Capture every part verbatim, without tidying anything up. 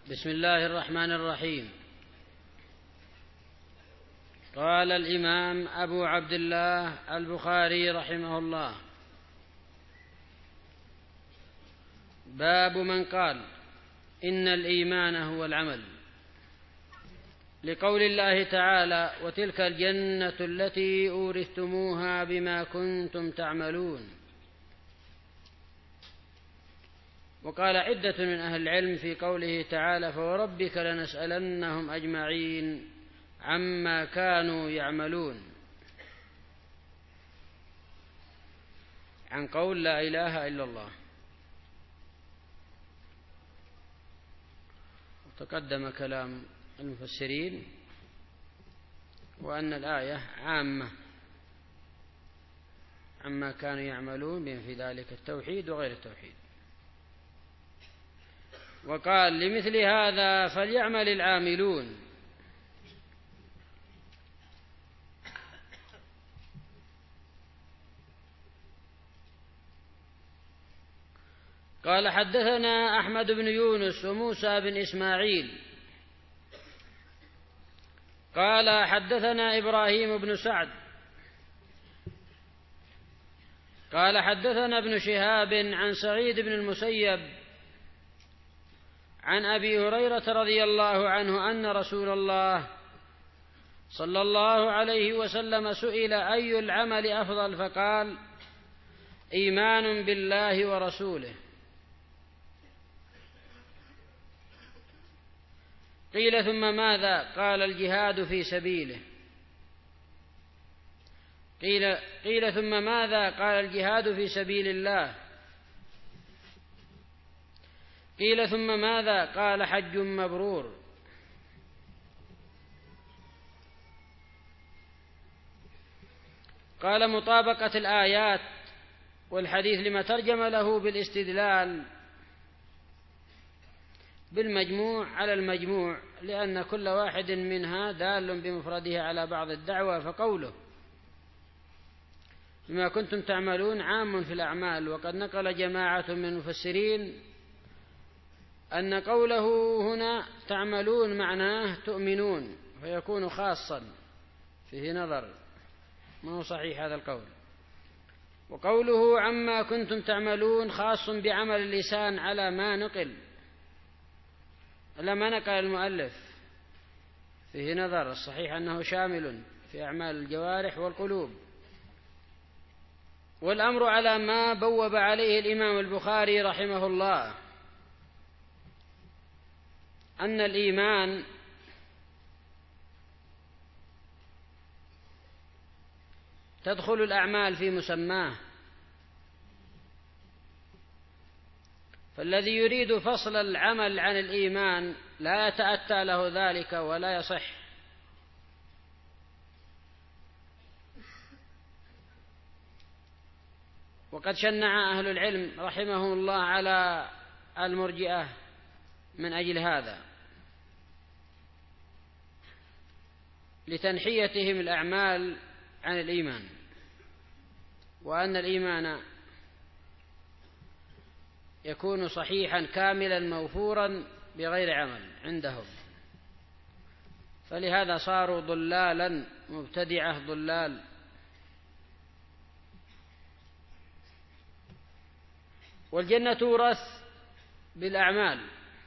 بسم الله الرحمن الرحيم. قال الإمام أبو عبد الله البخاري رحمه الله: باب من قال إن الإيمان هو العمل، لقول الله تعالى: وتلك الجنة التي أورثتموها بما كنتم تعملون. وقال عدة من أهل العلم في قوله تعالى: فوربك لنسألنهم أجمعين عما كانوا يعملون، عن قول لا إله إلا الله. وتقدم كلام المفسرين وأن الآية عامة عما كانوا يعملون، بما في ذلك التوحيد وغير التوحيد. وقال: لمثل هذا فليعمل العاملون. قال: حدثنا أحمد بن يونس وموسى بن إسماعيل قال: حدثنا إبراهيم بن سعد قال: حدثنا ابن شهاب عن سعيد بن المسيب عن أبي هريرة رضي الله عنه أن رسول الله صلى الله عليه وسلم سئل: أي العمل أفضل؟ فقال: إيمان بالله ورسوله. قيل: ثم ماذا؟ قال: الجهاد في سبيله. قيل, قيل ثم ماذا؟ قال: الجهاد في سبيل الله. قيل: ثم ماذا؟ قال: حج مبرور. قال: مطابقة الآيات والحديث لما ترجم له بالاستدلال بالمجموع على المجموع، لأن كل واحد منها دال بمفرده على بعض الدعوة. فقوله بما كنتم تعملون عام في الأعمال. وقد نقل جماعة من المفسرين أن قوله هنا تعملون معناه تؤمنون، فيكون خاصا، فيه نظر، ما هو صحيح هذا القول. وقوله عما كنتم تعملون خاص بعمل اللسان على ما نقل، لما نقل المؤلف، فيه نظر. الصحيح أنه شامل في أعمال الجوارح والقلوب. والأمر على ما بوب عليه الإمام البخاري رحمه الله، أن الإيمان تدخل الأعمال في مسماه، فالذي يريد فصل العمل عن الإيمان لا يتأتى له ذلك ولا يصح. وقد شنع أهل العلم رحمهم الله على المرجئة من أجل هذا، لتنحيتهم الأعمال عن الإيمان، وأن الإيمان يكون صحيحا كاملا موفورا بغير عمل عندهم، فلهذا صاروا ضلالا مبتدعة ضلال. والجنة تورث بالأعمال،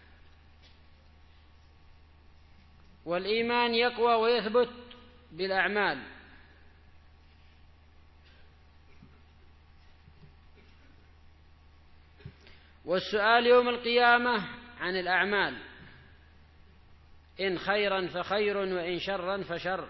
والإيمان يقوى ويثبت بالأعمال. والسؤال يوم القيامة عن الأعمال، إن خيرا فخير وإن شرا فشر.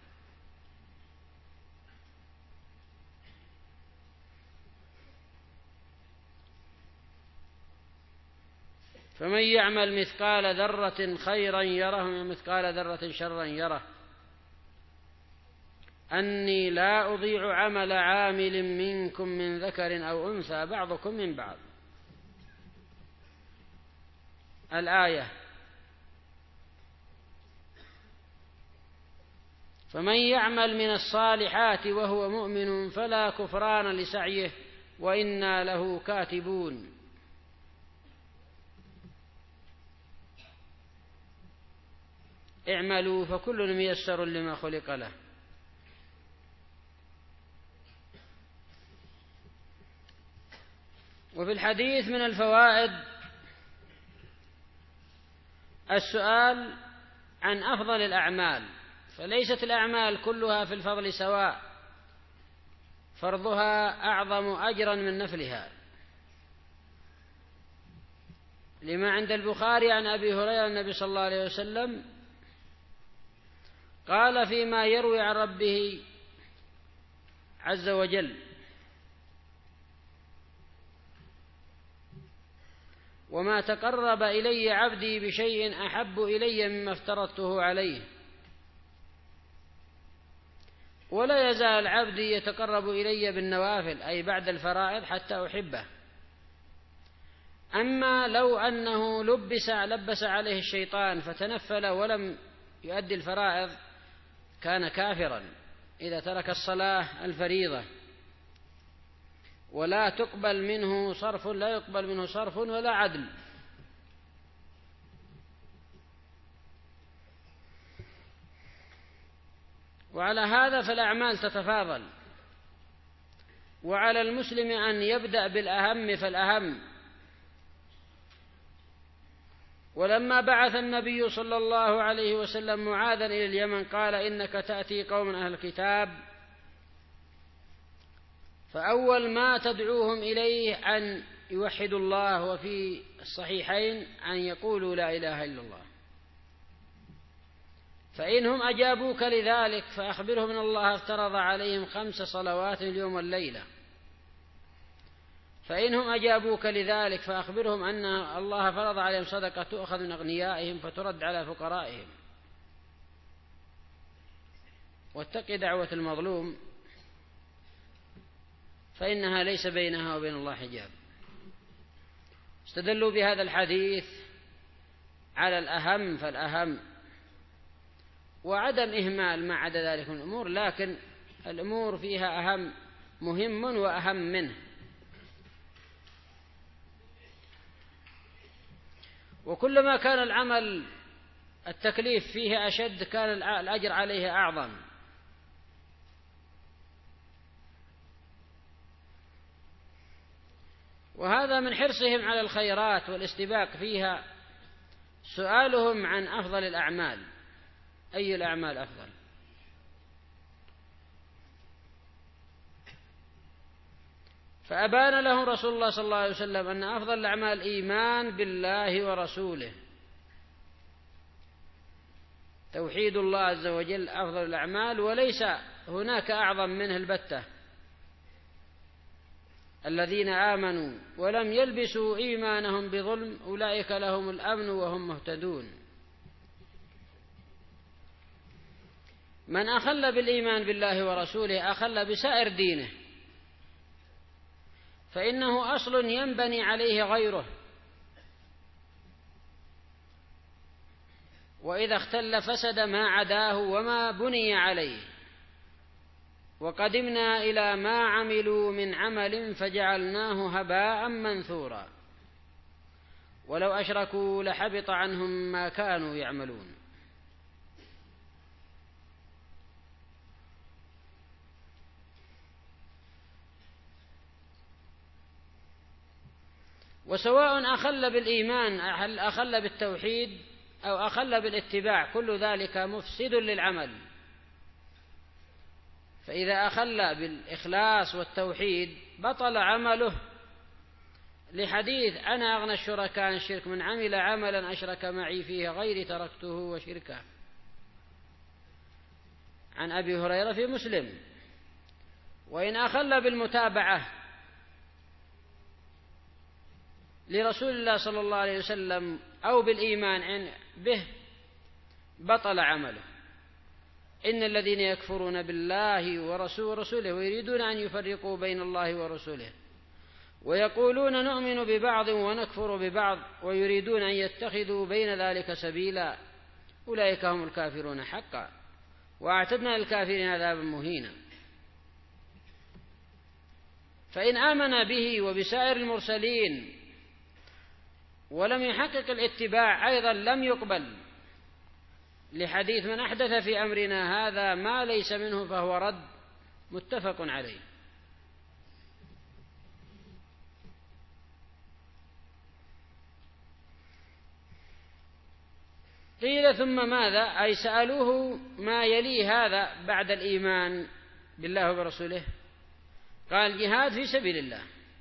فمن يعمل مثقال ذرة خيرا يره ومثقال ذرة شرا يره. أني لا أضيع عمل عامل منكم من ذكر أو أنثى بعضكم من بعض. الآية. فمن يعمل من الصالحات وهو مؤمن فلا كفران لسعيه وإنا له كاتبون. اعملوا فكل ميسر لما خلق له. وفي الحديث من الفوائد السؤال عن أفضل الأعمال، فليست الأعمال كلها في الفضل سواء، فرضها أعظم أجرا من نفلها، لما عند البخاري عن أبي هريرة النبي صلى الله عليه وسلم قال فيما يروي عن ربه عز وجل: وما تقرب إلي عبدي بشيء أحب إلي مما افترضته عليه، ولا يزال عبدي يتقرب إلي بالنوافل أي بعد الفرائض حتى أحبه. أما لو أنه لبس لبس عليه الشيطان فتنفل ولم يؤدي الفرائض كان كافرا إذا ترك الصلاة الفريضة، ولا تقبل منه صرف لا يقبل منه صرف ولا عدل. وعلى هذا فالأعمال تتفاضل، وعلى المسلم أن يبدأ بالأهم فالأهم. ولما بعث النبي صلى الله عليه وسلم معاذا إلى اليمن قال: إنك تأتي قوم أهل الكتاب، فأول ما تدعوهم إليه أن يوحدوا الله، وفي الصحيحين أن يقولوا لا إله إلا الله. فإنهم أجابوك لذلك فأخبرهم أن الله افترض عليهم خمس صلوات اليوم والليلة. فإنهم أجابوك لذلك فأخبرهم أن الله فرض عليهم صدقة تؤخذ من أغنيائهم فترد على فقرائهم. واتق دعوة المظلوم فإنها ليس بينها وبين الله حجاب. استدلوا بهذا الحديث على الأهم فالأهم، وعدم إهمال ما عدا ذلك من الأمور، لكن الأمور فيها أهم مهم وأهم منه. وكلما كان العمل التكليف فيه أشد كان الأجر عليه أعظم. وهذا من حرصهم على الخيرات والاستباق فيها سؤالهم عن أفضل الأعمال، أي الأعمال أفضل. فأبان لهم رسول الله صلى الله عليه وسلم أن أفضل الأعمال إيمان بالله ورسوله، توحيد الله عز وجل أفضل الأعمال، وليس هناك أعظم منه البتة. الذين آمنوا ولم يلبسوا إيمانهم بظلم أولئك لهم الأمن وهم مهتدون. من أخل بالإيمان بالله ورسوله أخل بسائر دينه، فإنه أصل ينبني عليه غيره، وإذا اختل فسد ما عداه وما بني عليه. وقدمنا إلى ما عملوا من عمل فجعلناه هباء منثورا ولو أشركوا لحبط عنهم ما كانوا يعملون. وسواء أخل بالإيمان أخل بالتوحيد أو أخل بالاتباع كل ذلك مفسد للعمل. فإذا أخل بالإخلاص والتوحيد بطل عمله، لحديث أنا أغنى الشركاء عن الشرك من عمل عملا أشرك معي فيه غيري تركته وشركه، عن أبي هريرة في مسلم. وإن أخل بالمتابعة لرسول الله صلى الله عليه وسلم أو بالإيمان به بطل عمله. إن الذين يكفرون بالله ورسوله ويريدون أن يفرقوا بين الله ورسوله ويقولون نؤمن ببعض ونكفر ببعض ويريدون أن يتخذوا بين ذلك سبيلا أولئك هم الكافرون حقا وأعتدنا للكافرين عذابا مهينا. فإن آمن به وبسائر المرسلين ولم يحقق الاتباع أيضا لم يقبل، لحديث من أحدث في أمرنا هذا ما ليس منه فهو رد، متفق عليه. قيل ثم ماذا؟ أي سألوه ما يلي هذا بعد الإيمان بالله وبرسوله؟ قال جهاد في سبيل الله.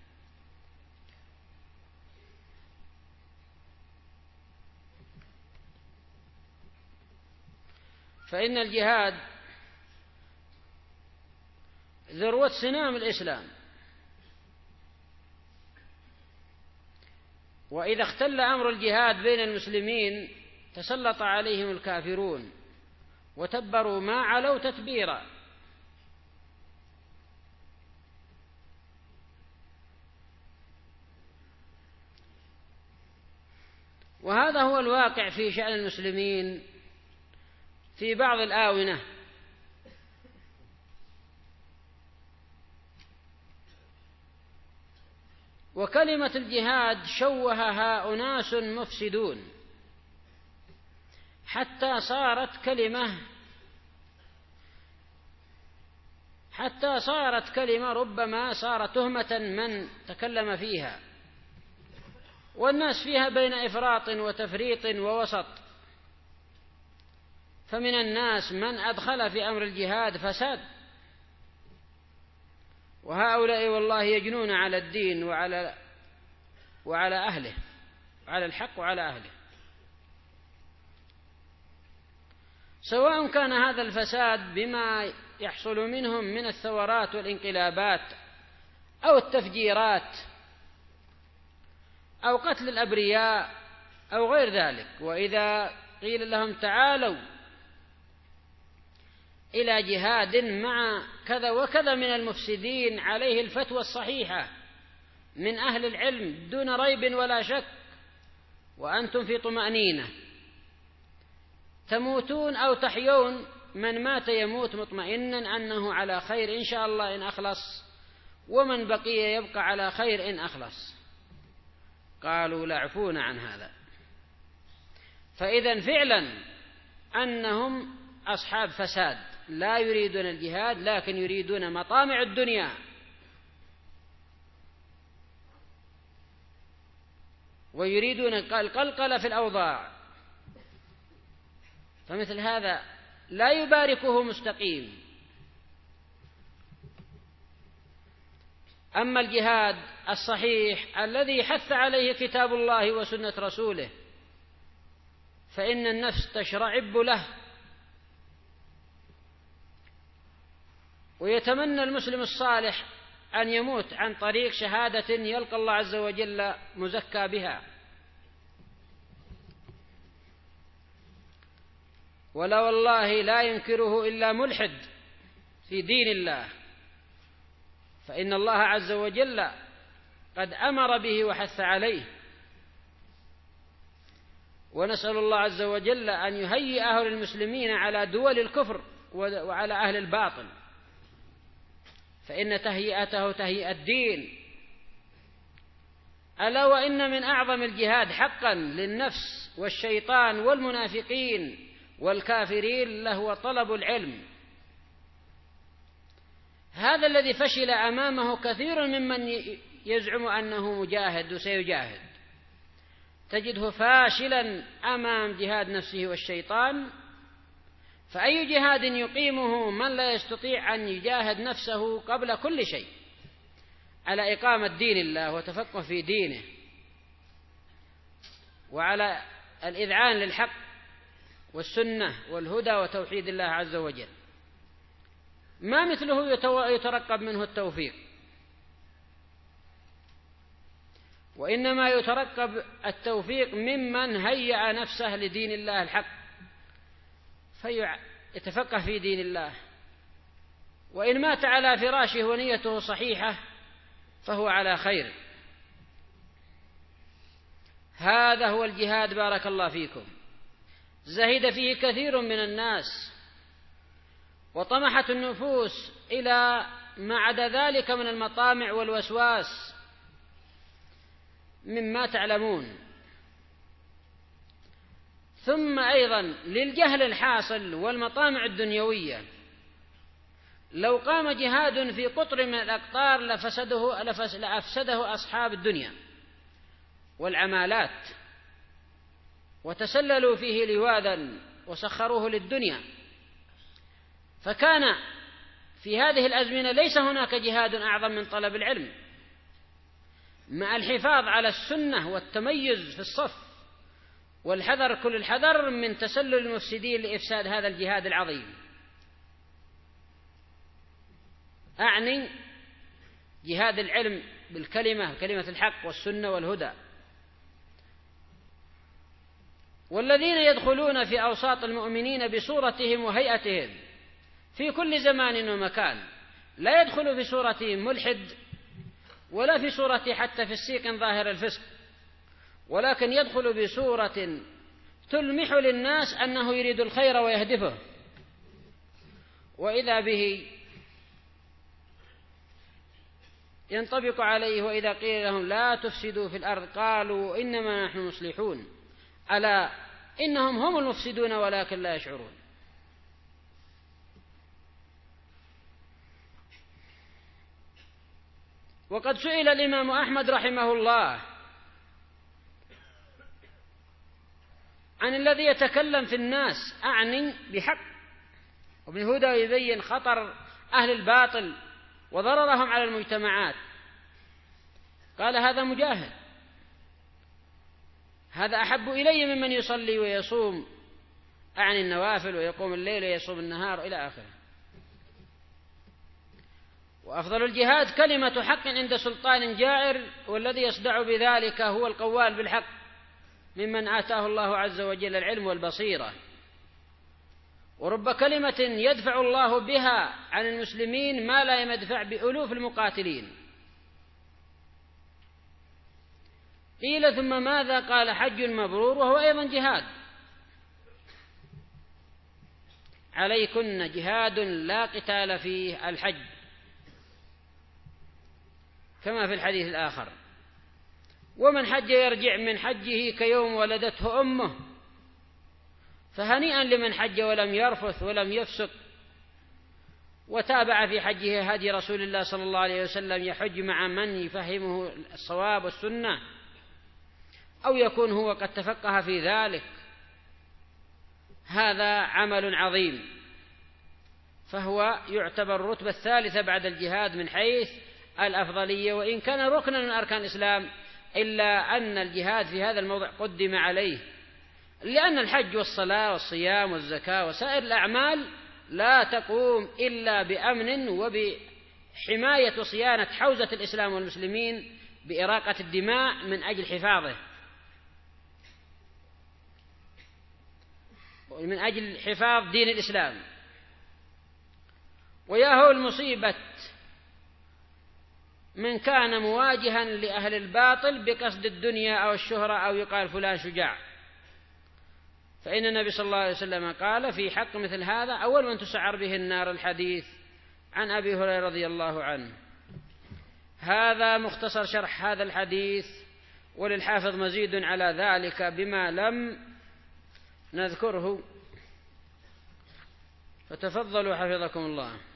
فإن الجهاد ذروة سنام الإسلام، وإذا اختل أمر الجهاد بين المسلمين تسلط عليهم الكافرون وتبروا ما علوا تتبيرا. وهذا هو الواقع في شأن المسلمين في بعض الآونة. وكلمة الجهاد شوهها أناس مفسدون حتى صارت كلمة حتى صارت كلمة ربما صارت تهمة من تكلم فيها، والناس فيها بين إفراط وتفريط ووسط. فمن الناس من أدخل في أمر الجهاد فساد، وهؤلاء والله يجنون على الدين وعلى وعلى أهله، على الحق وعلى أهله، سواء كان هذا الفساد بما يحصل منهم من الثورات والانقلابات أو التفجيرات أو قتل الأبرياء أو غير ذلك. وإذا قيل لهم تعالوا إلى جهاد مع كذا وكذا من المفسدين عليه الفتوى الصحيحة من أهل العلم دون ريب ولا شك، وأنتم في طمأنينة تموتون أو تحيون، من مات يموت مطمئنا أنه على خير إن شاء الله إن أخلص، ومن بقي يبقى على خير إن أخلص. قالوا لا عفون عن هذا. فإذا فعلا أنهم أصحاب فساد لا يريدون الجهاد لكن يريدون مطامع الدنيا، ويريدون القلقلة في الأوضاع. فمثل هذا لا يباركه مستقيم. أما الجهاد الصحيح الذي حث عليه كتاب الله وسنة رسوله فإن النفس تشرعب له، ويتمنى المسلم الصالح أن يموت عن طريق شهادة يلقى الله عز وجل مزكى بها. ولا والله لا ينكره إلا ملحد في دين الله، فإن الله عز وجل قد أمر به وحث عليه. ونسأل الله عز وجل أن يهيئه للمسلمين على دول الكفر وعلى أهل الباطل، فإن تهيئته تهيئة الدين. ألا وإن من أعظم الجهاد حقا للنفس والشيطان والمنافقين والكافرين لهو طلب العلم. هذا الذي فشل أمامه كثير ممن يزعم أنه مجاهد وسيجاهد، تجده فاشلا أمام جهاد نفسه والشيطان. فأي جهاد يقيمه من لا يستطيع أن يجاهد نفسه قبل كل شيء على إقامة دين الله وتفقه في دينه وعلى الإذعان للحق والسنة والهدى وتوحيد الله عز وجل؟ ما مثله يترقب منه التوفيق، وإنما يترقب التوفيق ممن هيأ نفسه لدين الله الحق فيتفقه في دين الله، وإن مات على فراشه ونيته صحيحة فهو على خير. هذا هو الجهاد بارك الله فيكم، زهد فيه كثير من الناس وطمحت النفوس إلى ما عدا ذلك من المطامع والوسواس مما تعلمون. ثم أيضا للجهل الحاصل والمطامع الدنيوية، لو قام جهاد في قطر من الأقطار لفسده, لأفسده أصحاب الدنيا والعمالات، وتسللوا فيه لواذا وسخروه للدنيا. فكان في هذه الأزمنة ليس هناك جهاد أعظم من طلب العلم، مع الحفاظ على السنة والتميز في الصف، والحذر كل الحذر من تسلل المفسدين لإفساد هذا الجهاد العظيم. أعني جهاد العلم بالكلمة، كلمة الحق والسنة والهدى. والذين يدخلون في أوساط المؤمنين بصورتهم وهيئتهم في كل زمان ومكان، لا يدخل في صورتهم ملحد ولا في صورته حتى في السيق ظاهر الفسق، ولكن يدخل بصورة تلمح للناس أنه يريد الخير ويهدفه، وإذا به ينطبق عليه: وإذا قيل لهم لا تفسدوا في الأرض قالوا إنما نحن مصلحون، ألا إنهم هم المفسدون ولكن لا يشعرون. وقد سئل الإمام أحمد رحمه الله عن الذي يتكلم في الناس، أعني بحق وبالهدى، ويبين خطر أهل الباطل وضررهم على المجتمعات. قال: هذا مجاهد، هذا أحب إلي ممن يصلي ويصوم، أعني النوافل، ويقوم الليل ويصوم النهار إلى آخره. وأفضل الجهاد كلمة حق عند سلطان جائر، والذي يصدع بذلك هو القوال بالحق ممن آتاه الله عز وجل العلم والبصيرة. ورب كلمة يدفع الله بها عن المسلمين ما لا يدفع بألوف المقاتلين. قيل: ثم ماذا؟ قال: حج مبرور، وهو أيضا جهاد. عليكن جهاد لا قتال فيه الحج، كما في الحديث الآخر: ومن حج يرجع من حجه كيوم ولدته أمه. فهنيئا لمن حج ولم يرفث ولم يفسق، وتابع في حجه هدي رسول الله صلى الله عليه وسلم، يحج مع من يفهمه الصواب والسنة، أو يكون هو قد تفقه في ذلك. هذا عمل عظيم، فهو يعتبر الرتبة الثالثة بعد الجهاد من حيث الأفضلية، وإن كان ركنا من أركان الإسلام، إلا أن الجهاد في هذا الموضع قدم عليه، لأن الحج والصلاة والصيام والزكاة وسائر الأعمال لا تقوم إلا بأمن وبحماية وصيانة حوزة الإسلام والمسلمين بإراقة الدماء من أجل حفاظه، ومن أجل حفاظ دين الإسلام. وياهو المصيبة من كان مواجها لأهل الباطل بقصد الدنيا أو الشهرة، أو يقال فلان شجاع. فإن النبي صلى الله عليه وسلم قال في حق مثل هذا: أول من تسعر به النار الحديث عن أبي هريرة رضي الله عنه. هذا مختصر شرح هذا الحديث، وللحافظ مزيد على ذلك بما لم نذكره، فتفضلوا حفظكم الله.